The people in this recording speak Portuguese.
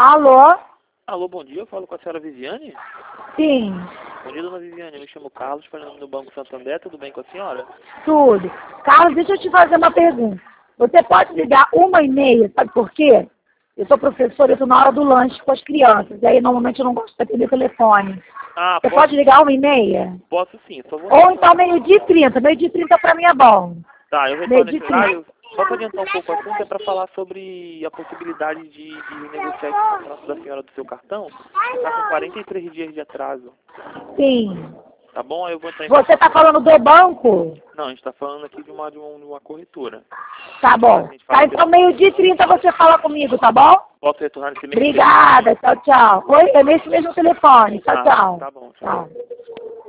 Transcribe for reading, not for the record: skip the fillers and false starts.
Alô? Alô, bom dia, eu falo com a senhora Viviane? Sim, Bom dia, dona Viviane, eu me chamo Carlos, falando do Banco Santander, tudo bem com a senhora? tudo. Carlos, deixa eu te fazer uma pergunta. Você pode ligar 1h30, sabe por quê? Eu sou professora, eu estou na hora do lanche com as crianças, e aí normalmente eu não gosto de atender telefone. Ah, Você pode ligar 1h30? posso sim, só vou... Ou então 12h30, 12h30 para mim é bom. Tá, eu retorno esse 12h30. horário, só para adiantar um pouco o assunto, é para falar sobre a possibilidade de negociar esse contrato da senhora do seu cartão, que está com 43 dias de atraso, Sim. tá bom? Aí eu vou entrar em Você está contato... falando do banco? Não, a gente está falando aqui de uma corretora. Tá bom. A gente fala Tá, então 12h30 você fala comigo, tá bom? Posso retornar nesse mesmo Obrigada, tchau, tchau. Oi, é nesse mesmo telefone. Tchau, Tá, tchau. tá bom, tchau. Tchau.